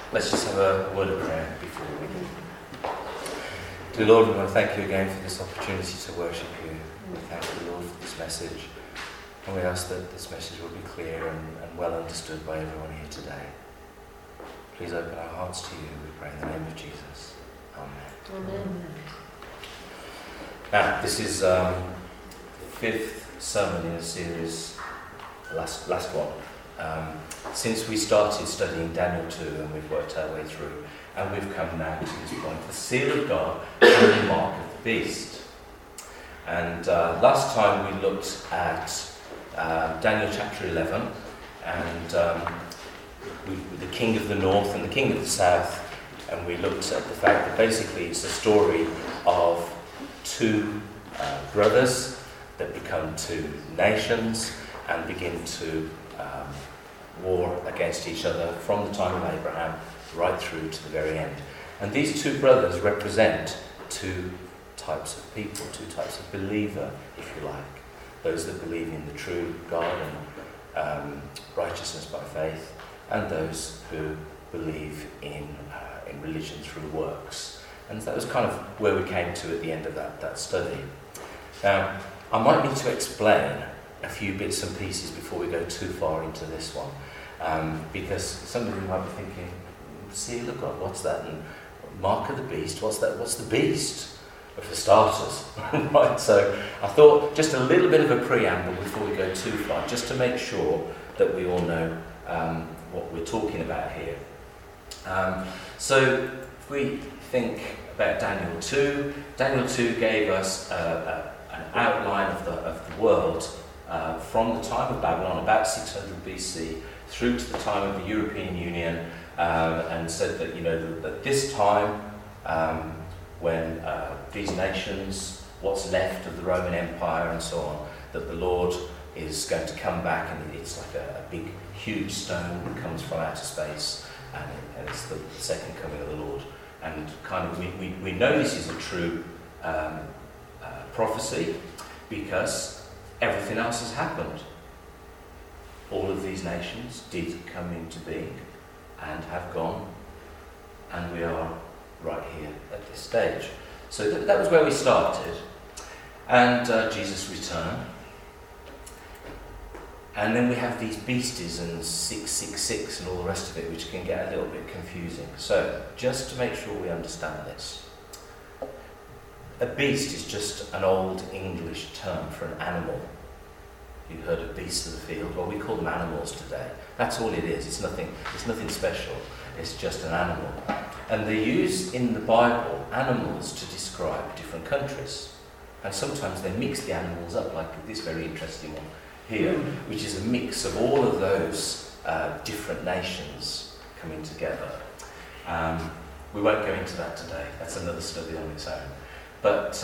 Let's just have a word of prayer before we begin. Dear Lord, we want to thank you again for this opportunity to worship you. We thank you, Lord, for this message. And we ask that this message will be clear and well understood by everyone here today. Please open our hearts to you, we pray in the name of Jesus. Amen. Amen. Now, this is the fifth sermon in a series, the last one. Since we started studying Daniel 2 and we've worked our way through, and we've come now to this point, the seal of God and the mark of the beast. And last time we looked at Daniel chapter 11 and the king of the north and the king of the south, and we looked at the fact that basically it's a story of two brothers that become two nations and begin to war against each other from the time of Abraham right through to the very end. And these two brothers represent two types of people, two types of believer, if you like. Those that believe in the true God and righteousness by faith, and those who believe in religion through works. And that was kind of where we came to at the end of that study. Now, I might need to explain a few bits and pieces before we go too far into this one, because some of you might be thinking, seal of God, what's that? And mark of the beast, what's that? What's the beast? But for starters, right? So I thought just a little bit of a preamble before we go too far, just to make sure that we all know what we're talking about here. So if we think about Daniel 2, Daniel 2 gave us an outline of the world from the time of Babylon, about 600 BC, through to the time of the European Union, and said that, you know, that this time when these nations, what's left of the Roman Empire and so on, that the Lord is going to come back, and it's like a big, huge stone that comes from outer space, and it's the second coming of the Lord. And kind of we know this is a true prophecy because everything else has happened. All of these nations did come into being and have gone, and we are right here at this stage. So that was where we started, and Jesus returned. And then we have these beasties and 666 and all the rest of it, which can get a little bit confusing. So just to make sure we understand this, a beast is just an old English term for an animal. You've heard of beasts of the field. Well, we call them animals today. That's all it is. It's nothing special. It's just an animal. And they use in the Bible animals to describe different countries. And sometimes they mix the animals up, like this very interesting one here, which is a mix of all of those different nations coming together. We won't go into that today. That's another study on its own. But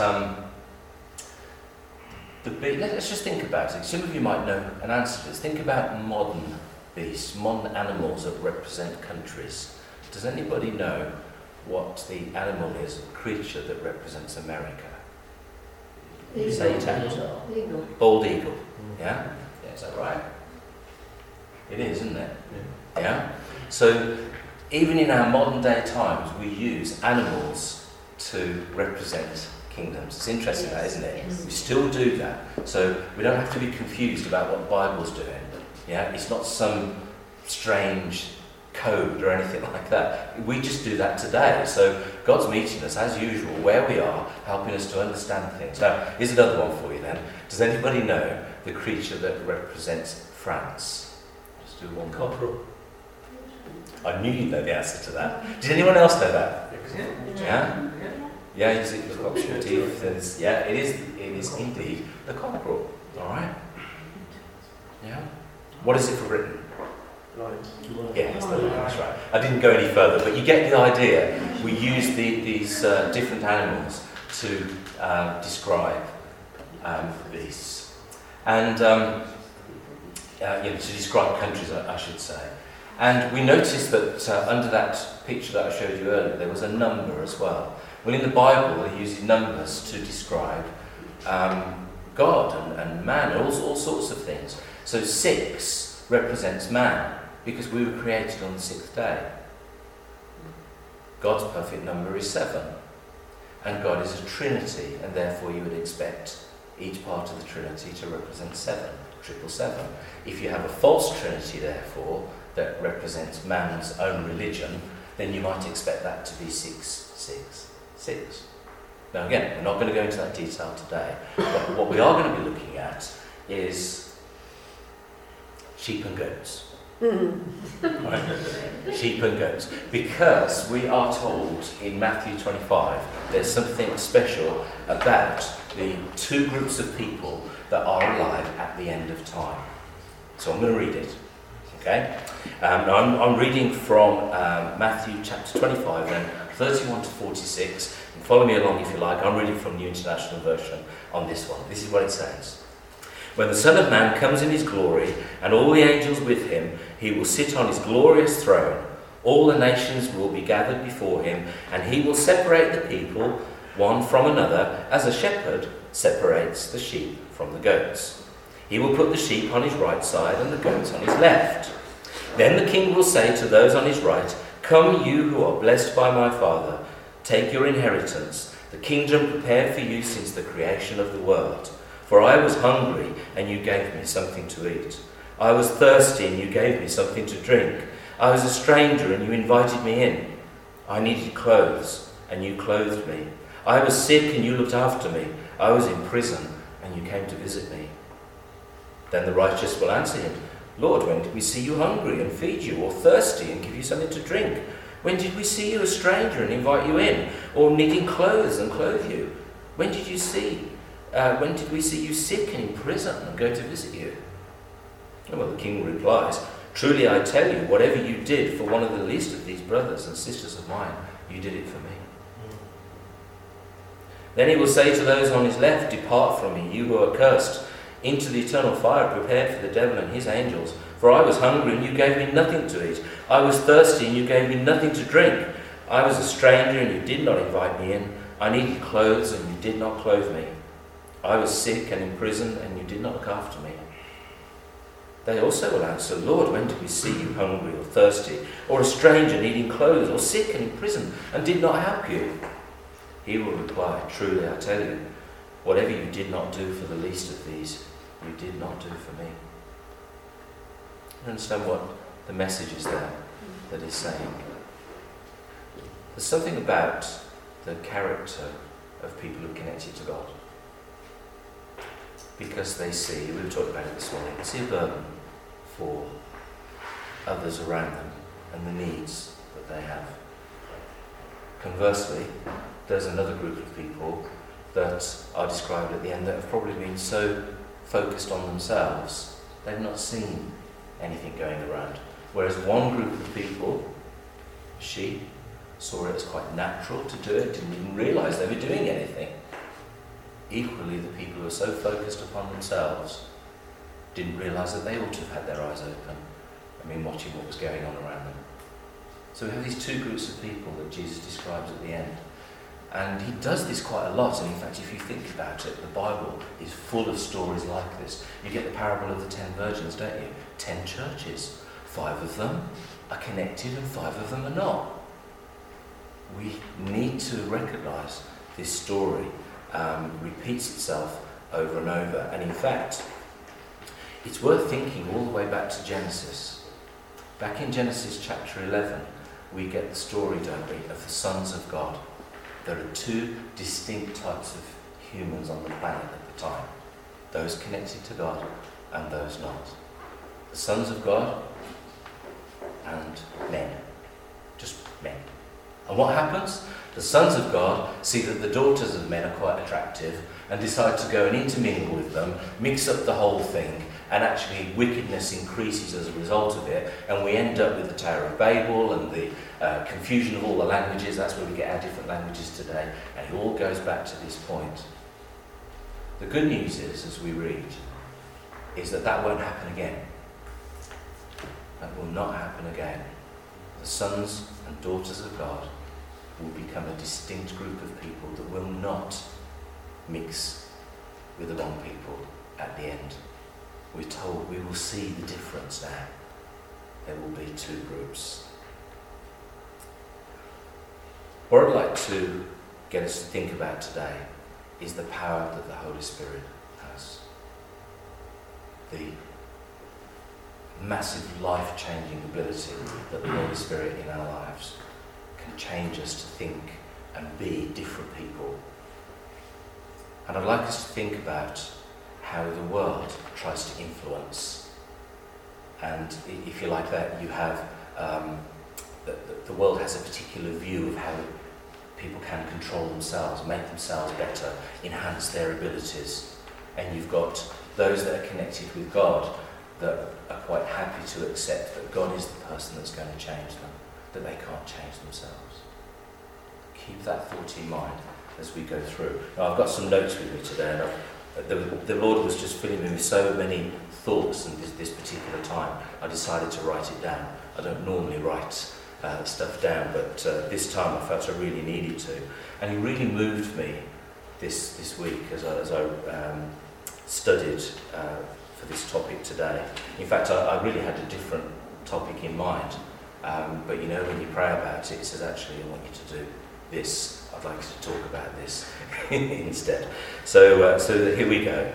let's just think about it. Some of you might know an answer to this. Think about modern beasts, modern animals that represent countries. Does anybody know what the animal is, a creature that represents America? Say it out. Eagle. Bald eagle. Yeah? Is that right? It is, isn't it? Yeah? So even in our modern day times, we use animals to represent kingdoms. It's interesting, that, isn't it? Yes. We still do that. So we don't have to be confused about what the Bible's doing. Yeah? It's not some strange code or anything like that. We just do that today. So God's meeting us, as usual, where we are, helping us to understand things. Now, here's another one for you then. Does anybody know the creature that represents France? Just do one. Cockerel. I knew you'd know the answer to that. Did anyone else know that? Yeah? Yeah, you see the cock's teeth. Yeah, it is indeed the cockerel. All right? Yeah? What is it for Britain? Lion. Yeah, that's right. I didn't go any further, but you get the idea. We use these different animals to describe the beasts. And to describe countries, I should say. And we noticed that under that picture that I showed you earlier, there was a number as well. Well, in the Bible, they use numbers to describe God and man, all sorts of things. So 6 represents man, because we were created on the 6th day. God's perfect number is 7. And God is a Trinity, and therefore you would expect each part of the Trinity to represent 7, 777. If you have a false Trinity, therefore, that represents man's own religion, then you might expect that to be 666. Now again, we're not going to go into that detail today, but what we are going to be looking at is sheep and goats. Right? Sheep and goats. Because we are told in Matthew 25 there's something special about the two groups of people that are alive at the end of time. So I'm going to read it. Okay? Now I'm reading from Matthew chapter 25 and 31 to 46. And follow me along if you like. I'm reading from New International Version on this one. This is what it says. When the Son of Man comes in his glory, and all the angels with him, he will sit on his glorious throne. All the nations will be gathered before him, and he will separate the people one from another, as a shepherd separates the sheep from the goats. He will put the sheep on his right side and the goats on his left. Then the king will say to those on his right, "Come, you who are blessed by my Father, take your inheritance, the kingdom prepared for you since the creation of the world. For I was hungry, and you gave me something to eat. I was thirsty, and you gave me something to drink. I was a stranger, and you invited me in. I needed clothes, and you clothed me. I was sick, and you looked after me. I was in prison, and you came to visit me." Then the righteous will answer him, "Lord, when did we see you hungry and feed you, or thirsty and give you something to drink? When did we see you a stranger and invite you in, or needing clothes and clothe you? When did we see you sick and in prison and go to visit you?" Well, the king replies, "Truly I tell you, whatever you did for one of the least of these brothers and sisters of mine, you did it for me." Then he will say to those on his left, "Depart from me, you who are cursed, into the eternal fire prepared for the devil and his angels. For I was hungry, and you gave me nothing to eat. I was thirsty, and you gave me nothing to drink. I was a stranger, and you did not invite me in. I needed clothes, and you did not clothe me. I was sick and in prison, and you did not look after me." They also will answer, "Lord, when did we see you hungry or thirsty, or a stranger needing clothes, or sick and in prison, and did not help you?" He will reply, "Truly I tell you, whatever you did not do for the least of these, you did not do for me." You understand what the message is there that he's saying? There's something about the character of people who are connected to God. Because they see, we were talking about it this morning, they see a burden for others around them and the needs that they have. Conversely, there's another group of people that are described at the end that have probably been so focused on themselves, they've not seen anything going around. Whereas one group of people, sheep, saw it as quite natural to do it, didn't even realise they were doing anything. Equally, the people who are so focused upon themselves didn't realise that they ought to have had their eyes open and been watching what was going on around them. So we have these two groups of people that Jesus describes at the end. And he does this quite a lot, and in fact, if you think about it, the Bible is full of stories like this. You get the parable of the 10 virgins, don't you? 10 churches. 5 of them are connected and 5 of them are not. We need to recognise this story repeats itself over and over. And in fact, it's worth thinking all the way back to Genesis. Back in Genesis chapter 11, we get the story, don't we, of the sons of God. There are 2 distinct types of humans on the planet at the time. Those connected to God and those not. The sons of God and men. Just men. And what happens? The sons of God see that the daughters of men are quite attractive and decide to go and intermingle with them, mix up the whole thing, and actually wickedness increases as a result of it, and we end up with the Tower of Babel and the confusion of all the languages. That's where we get our different languages today, and it all goes back to this point. The good news is, as we read, is that that won't happen again. That will not happen again. The sons and daughters of God will become a distinct group of people that will not mix with the wrong people at the end. We're told we will see the difference now. There will be 2 groups. What I'd like to get us to think about today is the power that the Holy Spirit has. The massive life-changing ability that the Holy Spirit in our lives can change us to think and be different people. And I'd like us to think about how the world tries to influence. And if you like that, you have the world has a particular view of how people can control themselves, make themselves better, enhance their abilities. And you've got those that are connected with God that are quite happy to accept that God is the person that's going to change them, that they can't change themselves. Keep that thought in mind as we go through. Now, I've got some notes with me today, and the Lord was just filling me with so many thoughts in this particular time. I decided to write it down. I don't normally write stuff down, but this time I felt I really needed to. And He really moved me this week as I studied for this topic today. In fact, I really had a different topic in mind. But you know, when you pray about it, it says, actually, I want you to do this. I'd like you to talk about this instead. So here we go.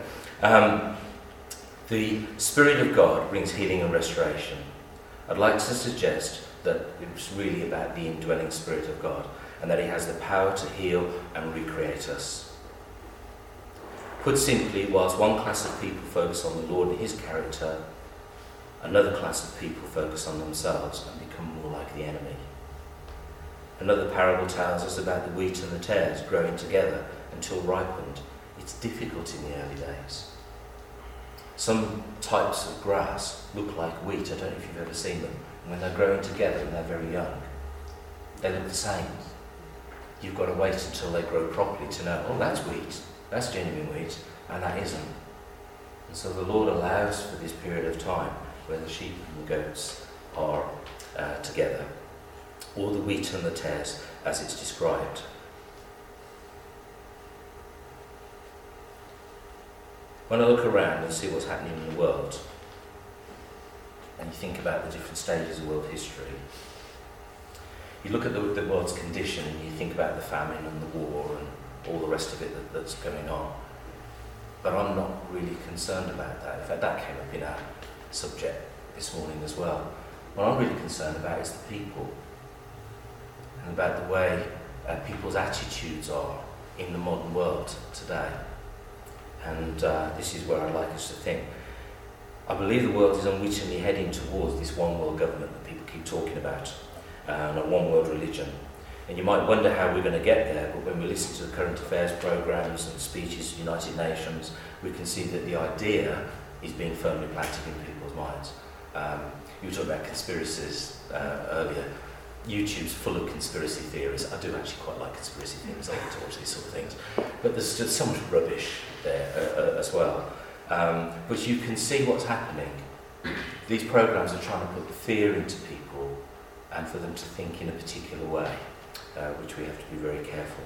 The Spirit of God brings healing and restoration. I'd like to suggest that it's really about the indwelling Spirit of God, and that He has the power to heal and recreate us. Put simply, whilst one class of people focus on the Lord and His character, another class of people focus on themselves and become more like the enemy. Another parable tells us about the wheat and the tares growing together until ripened. It's difficult in the early days. Some types of grass look like wheat. I don't know if you've ever seen them. And when they're growing together and they're very young, they look the same. You've got to wait until they grow properly to know, oh, that's wheat, that's genuine wheat, and that isn't. And so the Lord allows for this period of time where the sheep and the goats are together, or the wheat and the tares as it's described. When I look around and see what's happening in the world, and you think about the different stages of world history, you look at the world's condition and you think about the famine and the war and all the rest of it that's going on. But I'm not really concerned about that. In fact, that came up in our subject this morning as well. What I'm really concerned about is the people, and about the way people's attitudes are in the modern world today. And this is where I'd like us to think. I believe the world is unwittingly heading towards this one world government that people keep talking about, and a one world religion. And you might wonder how we're going to get there, but when we listen to the current affairs programmes and speeches to the United Nations, we can see that the idea is being firmly planted in people's minds. You were talking about conspiracies earlier. YouTube's full of conspiracy theories. I do actually quite like conspiracy theories. I like to watch these sort of things. But there's just so much rubbish there as well. But you can see what's happening. These programmes are trying to put fear into people and for them to think in a particular way, which we have to be very careful.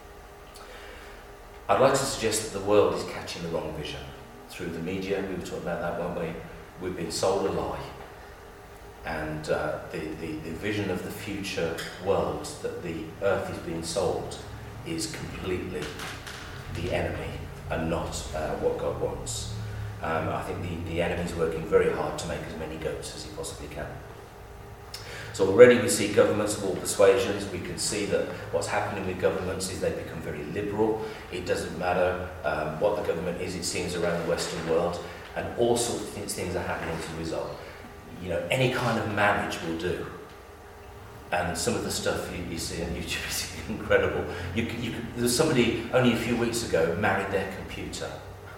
I'd like to suggest that the world is catching the wrong vision. Through the media, we were talking about that, weren't we? We've been sold a lie. And the vision of the future world that the earth is being sold is completely the enemy and not what God wants. I think the enemy's working very hard to make as many goats as he possibly can. So already we see governments of all persuasions. We can see that what's happening with governments is they become very liberal. It doesn't matter what the government is, it seems, around the Western world, and all sorts of things are happening as a result. You know, any kind of marriage will do. And some of the stuff you see on YouTube is incredible. There's somebody only a few weeks ago married their computer.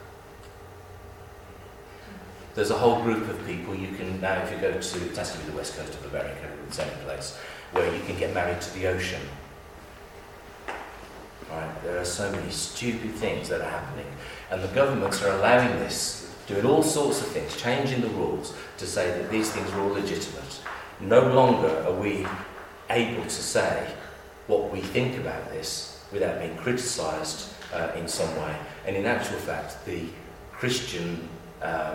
There's a whole group of people you can now, if you go to, it has to be the west coast of America, it's any place, where you can get married to the ocean. Right? There are so many stupid things that are happening. And the governments are allowing this, doing all sorts of things, changing the rules to say that these things are all legitimate. No longer are we able to say what we think about this without being criticised in some way. And in actual fact, the Christian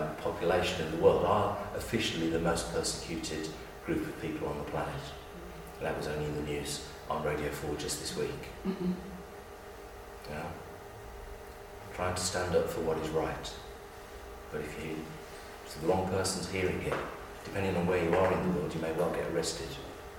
population in the world are officially the most persecuted group of people on the planet. That was only in the news on Radio 4 just this week. Mm-hmm. Yeah? Trying to stand up for what is right. But if the wrong person's hearing it, depending on where you are in the world, you may well get arrested.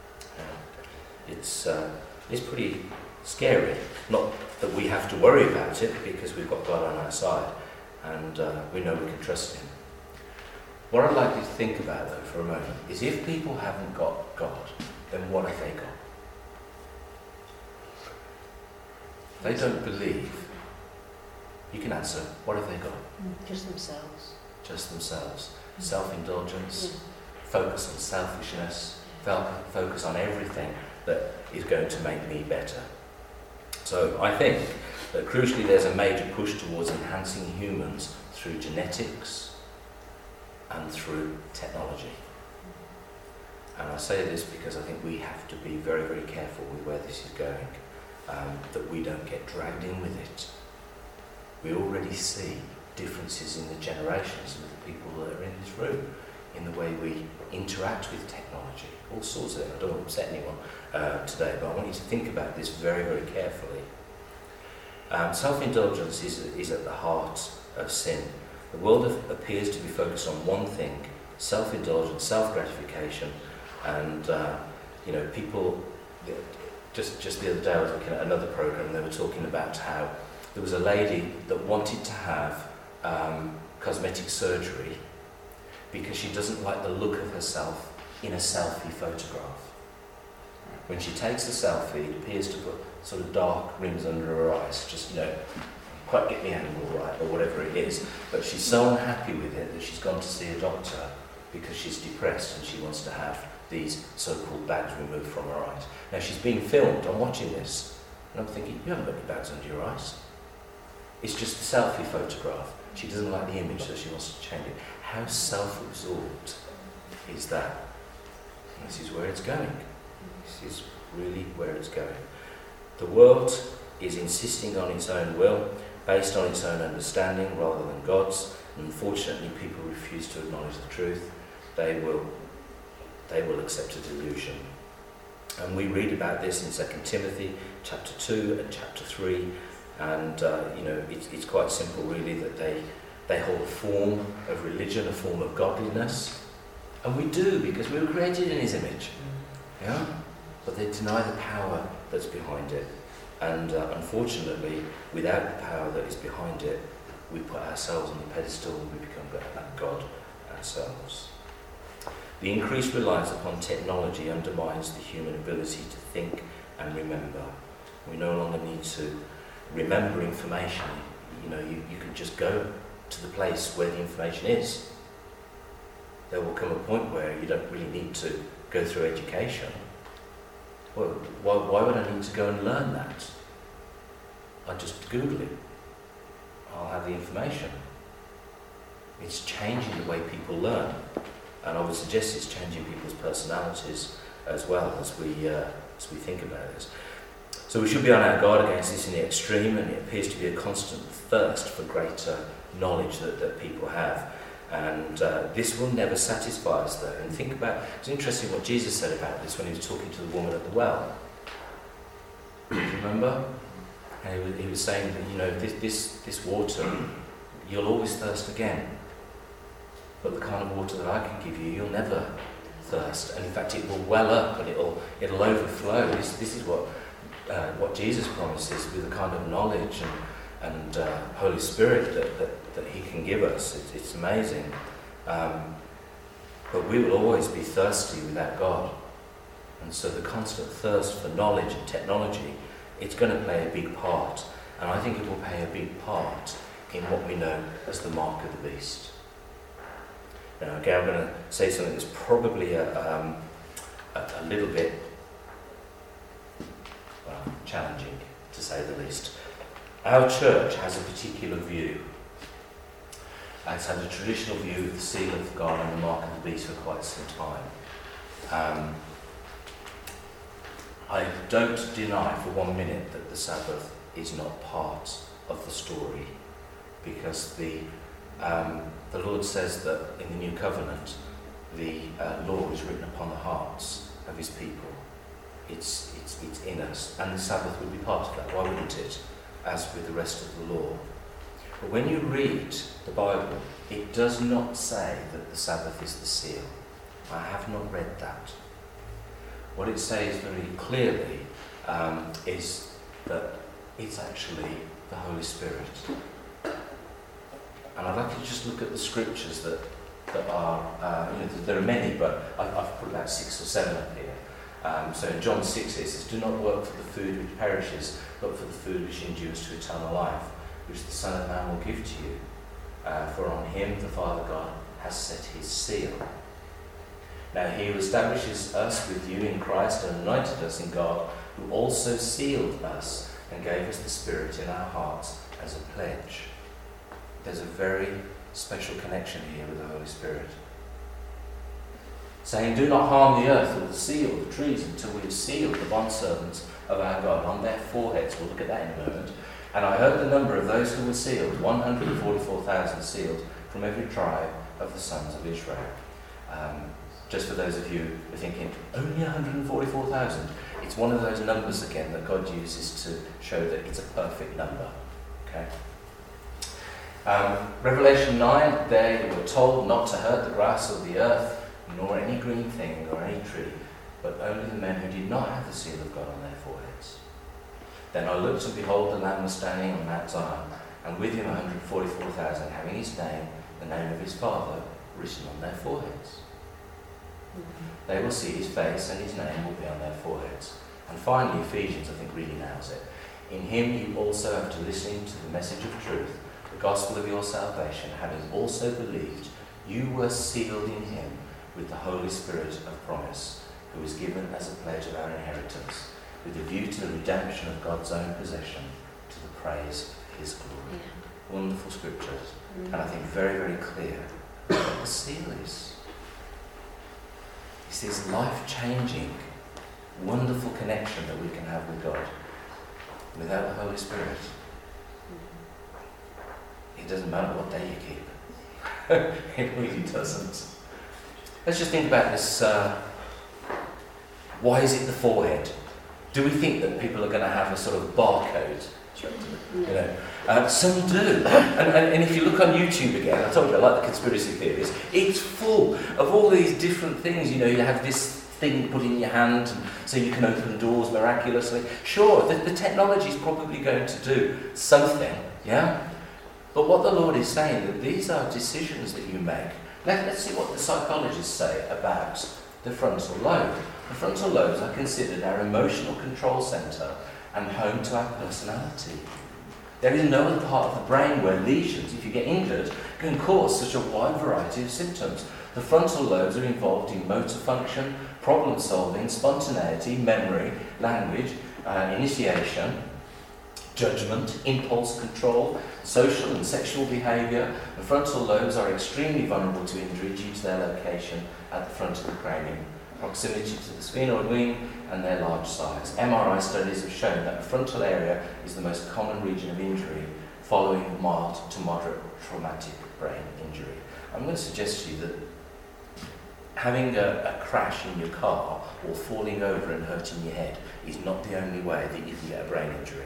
It's pretty scary. Not that we have to worry about it, because we've got God on our side, and we know we can trust Him. What I'd like you to think about, though, for a moment, is if people haven't got God, then what have they got? If they don't believe, you can answer, what have they got? Just themselves. Just themselves. Self-indulgence, focus on selfishness, focus on everything that is going to make me better. So I think that crucially there's a major push towards enhancing humans through genetics and through technology. And I say this because I think we have to be very, very careful with where this is going, that we don't get dragged in with it. We already see differences in the generations of the people that are in this room, in the way we interact with technology, all sorts of things. I don't want to upset anyone today, but I want you to think about this very, very carefully. Self-indulgence is at the heart of sin. The world appears to be focused on one thing: self-indulgence, self-gratification, and people. Just the other day, I was looking at another program, and they were talking about how there was a lady that wanted to have cosmetic surgery because she doesn't like the look of herself in a selfie photograph. When she takes a selfie, it appears to put sort of dark rings under her eyes, just, quite get the angle right, or whatever it is. But she's so unhappy with it that she's gone to see a doctor because she's depressed and she wants to have these so-called bags removed from her eyes. Now, she's being filmed, I'm watching this, and I'm thinking, you haven't got any bags under your eyes. It's just a selfie photograph. She doesn't like the image, so she wants to change it. How self-absorbed is that? And this is where it's going. This is really where it's going. The world is insisting on its own will, based on its own understanding rather than God's. And unfortunately, people refuse to acknowledge the truth. They will accept a delusion. And we read about this in 2 Timothy chapter 2 and chapter 3. And, it's quite simple, really, that they hold a form of religion, a form of godliness. And we do, because we were created in His image. Yeah? But they deny the power that's behind it. And unfortunately, without the power that is behind it, we put ourselves on the pedestal and we become that God ourselves. The increased reliance upon technology undermines the human ability to think and remember. We no longer need to remember information. You can just go to the place where the information is. There will come a point where you don't really need to go through education. Well, why would I need to go and learn that? I just Google it. I'll have the information. It's changing the way people learn. And I would suggest it's changing people's personalities as well as we think about this. So we should be on our guard against this in the extreme, and it appears to be a constant thirst for greater knowledge that people have. And this will never satisfy us, though. And think about, it's interesting what Jesus said about this when He was talking to the woman at the well. Do you remember? And he was saying that, this water, you'll always thirst again. But the kind of water that I can give you, you'll never thirst. And in fact, it will well up and it'll overflow. This is what Jesus promises with the kind of knowledge and Holy Spirit that He can give us. It's amazing. But we will always be thirsty without God. And so the constant thirst for knowledge and technology, it's going to play a big part. And I think it will play a big part in what we know as the mark of the beast. Now, again, I'm going to say something that's probably a little bit challenging, to say the least. Our church has a particular view. It's had a traditional view of the seal of God and the mark of the beast for quite some time. I don't deny for 1 minute that the Sabbath is not part of the story, because the Lord says that in the New Covenant, the law is written upon the hearts of His people. It's in us, and the Sabbath would be part of that. Why wouldn't it? As with the rest of the law. But when you read the Bible, it does not say that the Sabbath is the seal. I have not read that. What it says very clearly is that it's actually the Holy Spirit. And I'd like you to just look at the scriptures that are, there are many, but I've put about 6 or 7 up here. So in John 6 it says, "Do not work for the food which perishes, but for the food which endures to eternal life, which the Son of Man will give to you. For on him the Father God has set his seal." Now he who establishes us with you in Christ and anointed us in God, who also sealed us and gave us the Spirit in our hearts as a pledge. There's a very special connection here with the Holy Spirit. Saying, "Do not harm the earth or the sea or the trees until we have sealed the bondservants of our God on their foreheads." We'll look at that in a moment. "And I heard the number of those who were sealed, 144,000 sealed from every tribe of the sons of Israel." Just for those of you who are thinking, only 144,000? It's one of those numbers again that God uses to show that it's a perfect number. Okay. Revelation 9, they were told not to hurt the grass or the earth, nor any green thing, nor any tree, but only the men who did not have the seal of God on their foreheads. Then I looked, and behold, the Lamb was standing on Mount Zion, and with him 144,000, having his name, the name of his Father, written on their foreheads. They will see his face, and his name will be on their foreheads. And finally, Ephesians, I think, really nails it. "In him you also, after listening to the message of truth, the gospel of your salvation, having also believed, you were sealed in him with the Holy Spirit of promise, who is given as a pledge of our inheritance, with a view to the redemption of God's own possession, to the praise of his glory." Yeah. Wonderful scriptures, and I think very, very clear what the seal is. It's this life-changing, wonderful connection that we can have with God. Without the Holy Spirit, it doesn't matter what day you keep. It really doesn't. Let's just think about this. Why is it the forehead? Do we think that people are going to have a sort of barcode? Some do. And if you look on YouTube again, I told you I like the conspiracy theories, it's full of all these different things. You have this thing put in your hand so you can open doors miraculously. Sure, the technology is probably going to do something, yeah? But what the Lord is saying, that these are decisions that you make. Let's see what the psychologists say about the frontal lobe. The frontal lobes are considered our emotional control centre and home to our personality. There is no other part of the brain where lesions, if you get injured, can cause such a wide variety of symptoms. The frontal lobes are involved in motor function, problem solving, spontaneity, memory, language, initiation, judgment, impulse control, social and sexual behaviour. The frontal lobes are extremely vulnerable to injury due to their location at the front of the cranium, proximity to the sphenoid wing, and their large size. MRI studies have shown that the frontal area is the most common region of injury following mild to moderate traumatic brain injury. I'm going to suggest to you that having a crash in your car or falling over and hurting your head is not the only way that you can get a brain injury.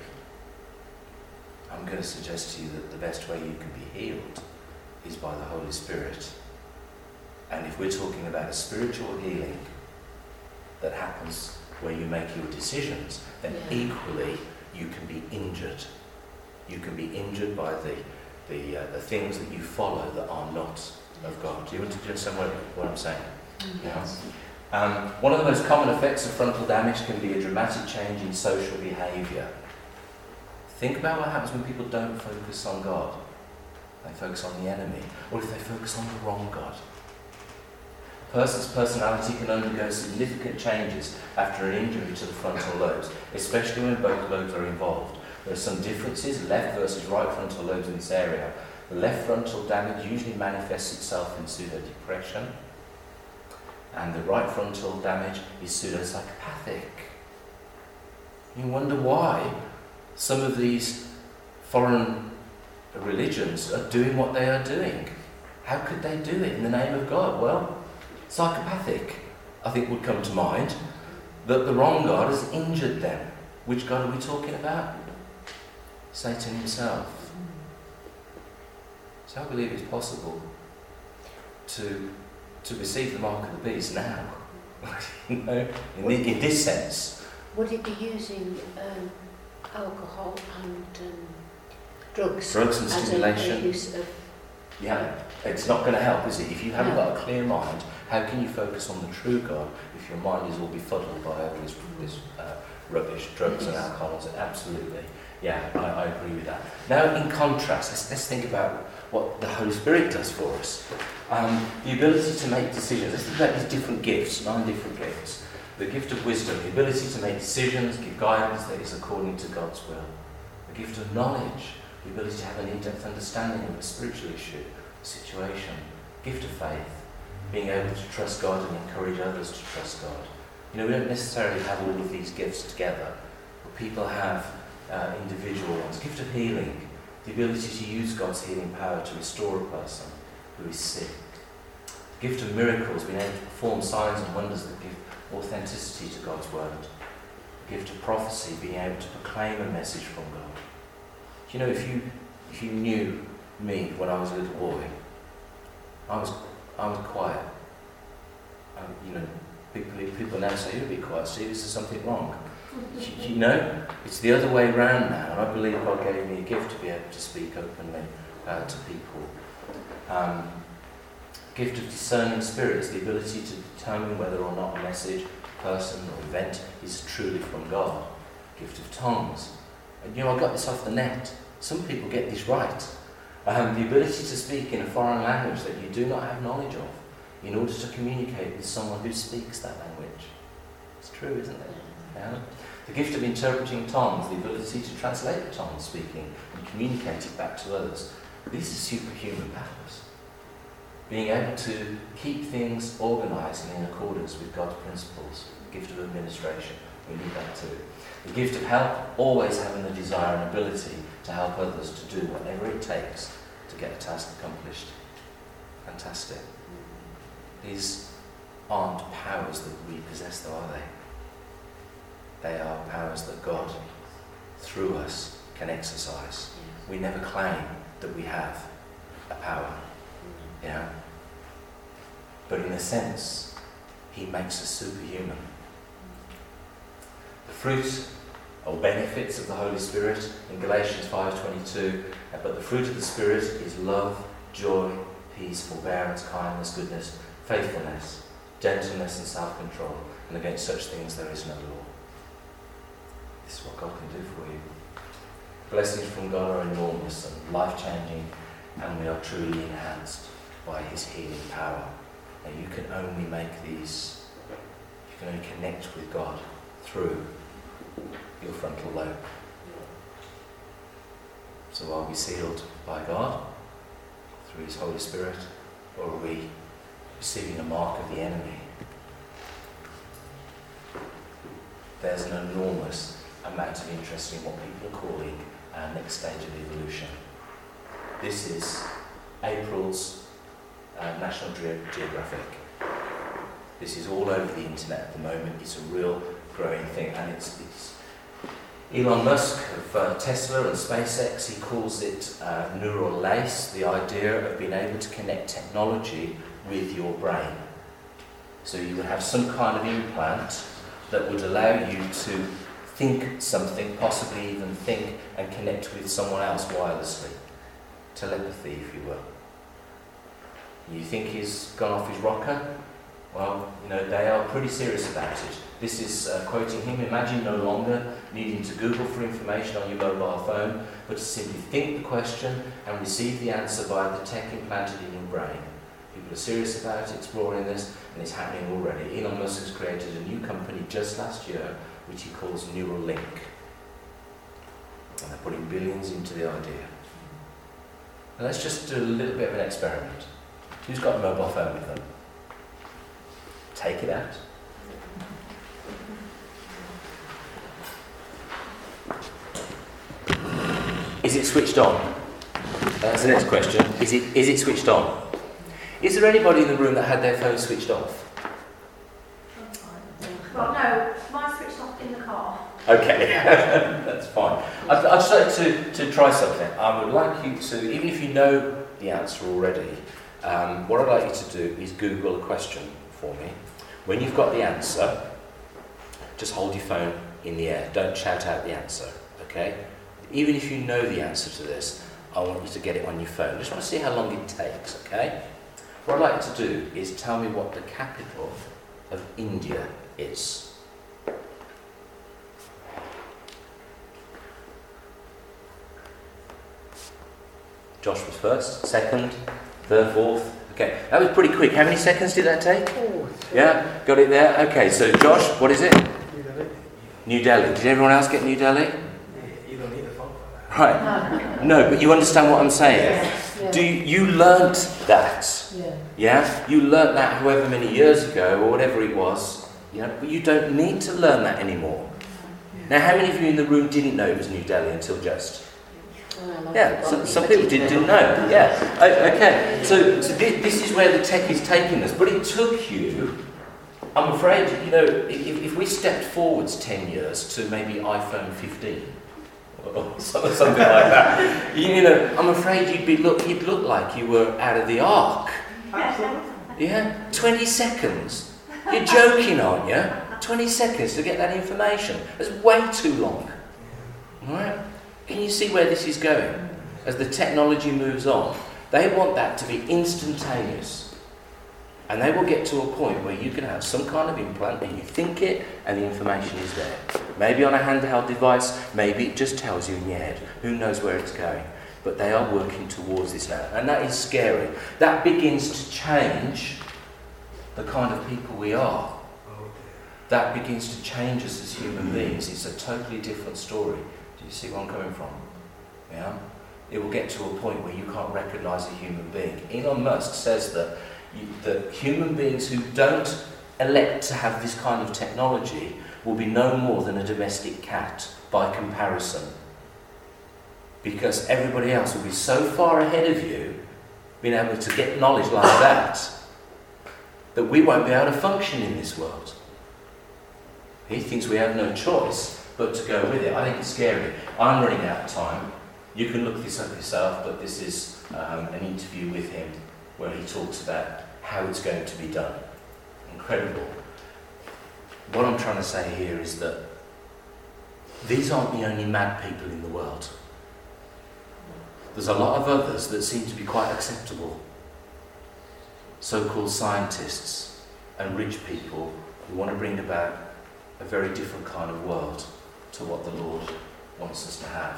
I'm going to suggest to you that the best way you can be healed is by the Holy Spirit. And if we're talking about a spiritual healing that happens where you make your decisions, then equally you can be injured. You can be injured by the things that you follow that are not of God. Do you understand what I'm saying? Yes. Yeah. One of the most common effects of frontal damage can be a dramatic change in social behaviour. Think about what happens when people don't focus on God. They focus on the enemy, or if they focus on the wrong God. A person's personality can undergo significant changes after an injury to the frontal lobes, especially when both lobes are involved. There are some differences, left versus right frontal lobes in this area. The left frontal damage usually manifests itself in pseudo-depression, and the right frontal damage is pseudo-psychopathic. You wonder why some of these foreign religions are doing what they are doing. How could they do it in the name of God? Well, psychopathic, I think, would come to mind. that the wrong God has injured them. Which God are we talking about? Satan himself. So I believe it's possible to receive the mark of the beast now. In this sense. Would it be using alcohol and drugs and stimulation? As a use of, yeah, it's not going to help, is it? If you haven't got a clear mind, how can you focus on the true God if your mind is all befuddled by all this rubbish, drugs and alcohol? Absolutely. Yeah, I agree with that. Now, in contrast, let's think about what the Holy Spirit does for us. The ability to make decisions. Let's think about these different gifts, 9 different gifts. The gift of wisdom, the ability to make decisions, give guidance that is according to God's will. The gift of knowledge, the ability to have an in-depth understanding of a spiritual issue, a situation. Gift of faith, being able to trust God and encourage others to trust God. We don't necessarily have all of these gifts together, but people have individual ones. Gift of healing, the ability to use God's healing power to restore a person who is sick. The gift of miracles, being able to perform signs and wonders that give authenticity to God's word. The gift of prophecy, being able to proclaim a message from God. If you knew me when I was a little boy, I was quiet. People now say, "You're a bit quiet, Steve. Is there something wrong?" It's the other way around now, and I believe God gave me a gift to be able to speak openly to people. Gift of discerning spirits, the ability to determine whether or not a message, person, or event is truly from God. Gift of tongues. And I got this off the net. Some people get this right. The ability to speak in a foreign language that you do not have knowledge of in order to communicate with someone who speaks that language. It's true, isn't it? Yeah. The gift of interpreting tongues, the ability to translate the tongue speaking and communicate it back to others. These are superhuman powers. Being able to keep things organised and in accordance with God's principles. The gift of administration, we need that too. The gift of help, always having the desire and ability to help others to do whatever it takes to get a task accomplished. Fantastic. These aren't powers that we possess though, are they? They are powers that God, through us, can exercise. We never claim that we have a power. Yeah? But in a sense, he makes us superhuman. The fruit or benefits of the Holy Spirit in Galatians 5:22, but the fruit of the Spirit is love, joy, peace, forbearance, kindness, goodness, faithfulness, gentleness and self-control, and against such things there is no law. This is what God can do for you. Blessings from God are enormous and life-changing, and we are truly enhanced by his healing power. Now you can only make these, you can only connect with God through your frontal lobe. So are we sealed by God through his Holy Spirit, or are we receiving a mark of the enemy? There's an enormous amount of interest in what people are calling our next stage of evolution. This is April's National Geographic. This is all over the internet at the moment. It's a real growing thing, and it's Elon Musk of Tesla and SpaceX, he calls it neural lace, the idea of being able to connect technology with your brain. So you would have some kind of implant that would allow you to think something, possibly even think and connect with someone else wirelessly. Telepathy, if you will. You think he's gone off his rocker? Well, they are pretty serious about it. This is quoting him, imagine no longer needing to Google for information on your mobile phone, but to simply think the question and receive the answer via the tech implanted in your brain. People are serious about it, exploring this, and it's happening already. Elon Musk has created a new company just last year, which he calls Neuralink. And they're putting billions into the idea. Now let's just do a little bit of an experiment. Who's got a mobile phone with them? Take it out. Is it switched on? That's the next question. Is it switched on? Is there anybody in the room that had their phone switched off? Well, no, Okay, that's fine. I'd just like to try something. I would like you to, even if you know the answer already, what I'd like you to do is Google a question for me. When you've got the answer, just hold your phone in the air. Don't shout out the answer, okay? Even if you know the answer to this, I want you to get it on your phone. I just want to see how long it takes, okay? What I'd like to do is tell me what the capital of India is. Josh was first, second, third, fourth. Okay, that was pretty quick. How many seconds did that take? Yeah, got it there. Okay, so Josh, what is it? New Delhi. New Delhi. Did everyone else get New Delhi? You don't need a phone for that. Right. No, but you understand what I'm saying. Yeah. Do you learnt that? Yeah. Yeah? You learnt that however many years ago or whatever it was. But you don't need to learn that anymore. Now, how many of you in the room didn't know it was New Delhi until just? Well, Yeah, some people didn't know. Yeah. Okay. So this is where the tech is taking us. But it took you, I'm afraid, if we stepped forwards 10 years to maybe iPhone 15 or something like that, I'm afraid you'd look like you were out of the ark. Yeah. 20 seconds. You're joking, aren't you? 20 seconds to get that information. That's way too long. All right? Can you see where this is going? As the technology moves on, they want that to be instantaneous. And they will get to a point where you can have some kind of implant and you think it and the information is there. Maybe on a handheld device, maybe it just tells you in your head. Who knows where it's going? But they are working towards this now. And that is scary. That begins to change the kind of people we are. That begins to change us as human beings. It's a totally different story. Do you see where I'm coming from? Yeah? It will get to a point where you can't recognise a human being. Elon Musk says that human beings who don't elect to have this kind of technology will be no more than a domestic cat by comparison. Because everybody else will be so far ahead of you, being able to get knowledge like that we won't be able to function in this world. He thinks we have no choice but to go with it. I think it's scary. I'm running out of time. You can look this up yourself, but this is an interview with him where he talks about how it's going to be done. Incredible. What I'm trying to say here is that these aren't the only mad people in the world. There's a lot of others that seem to be quite acceptable. So-called scientists and rich people who want to bring about a very different kind of world to what the Lord wants us to have.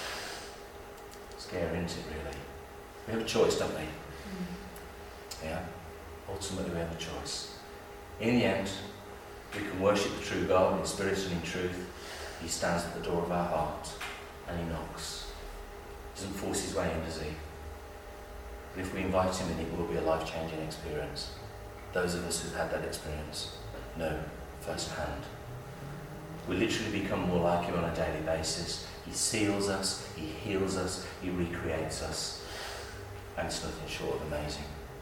Scary, isn't it, really? We have a choice, don't we? Yeah? Ultimately, we have a choice. In the end, we can worship the true God in spirit and in truth. He stands at the door of our heart and he knocks. He doesn't force his way in, does he? But if we invite him in, it will be a life-changing experience. Those of us who've had that experience know firsthand. We literally become more like him on a daily basis. He seals us, he heals us, he recreates us. And it's nothing short of amazing.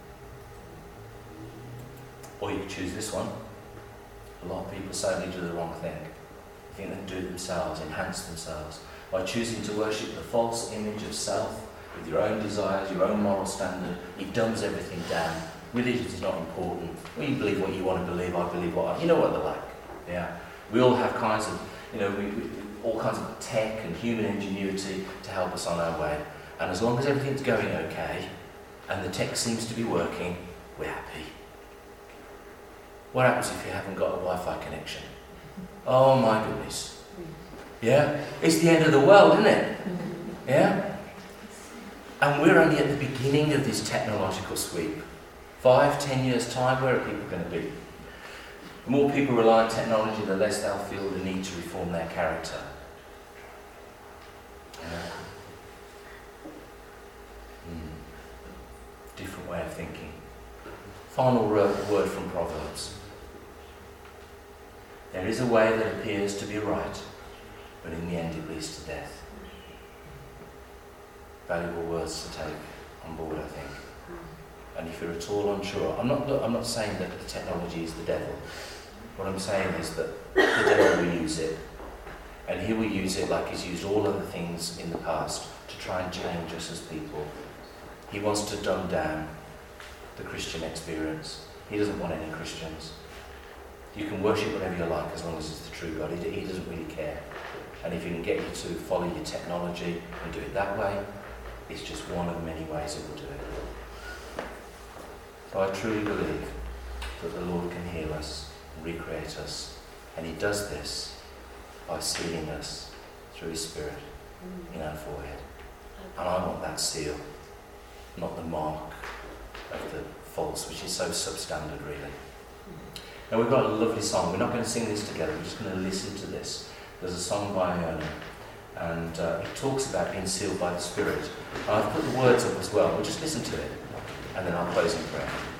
Or you could choose this one. A lot of people sadly do the wrong thing. They think they can do it themselves, enhance themselves, by choosing to worship the false image of self, with your own desires, your own moral standard. It dumbs everything down. Religion is not important. Well, you believe what you want to believe, I believe what I... You know what they're like. Yeah. We all have kinds of, all kinds of tech and human ingenuity to help us on our way. And as long as everything's going okay, and the tech seems to be working, we're happy. What happens if you haven't got a Wi-Fi connection? Oh my goodness. Yeah? It's the end of the world, isn't it? Yeah? And we're only at the beginning of this technological sweep. 5-10 years' time, where are people going to be? The more people rely on technology, the less they'll feel the need to reform their character. Different way of thinking. Final word from Proverbs. There is a way that appears to be right, but in the end it leads to death. Valuable words to take on board, I think. And if you're at all unsure, I'm not saying that the technology is the devil. What I'm saying is that the devil will use it. And he will use it like he's used all other things in the past to try and change us as people. He wants to dumb down the Christian experience. He doesn't want any Christians. You can worship whatever you like as long as it's the true God. He doesn't really care. And if he can get you to follow your technology and do it that way, it's just one of many ways it will do it. So I truly believe that the Lord can heal us, recreate us, and he does this by sealing us through his Spirit in our forehead. And I want that seal, not the mark of the false, which is so substandard really. Now we've got a lovely song. We're not going to sing this together, we're just going to listen to this. There's a song by Iona, and it talks about being sealed by the Spirit. And I've put the words up as well. We'll just listen to it, and then I'll close in prayer.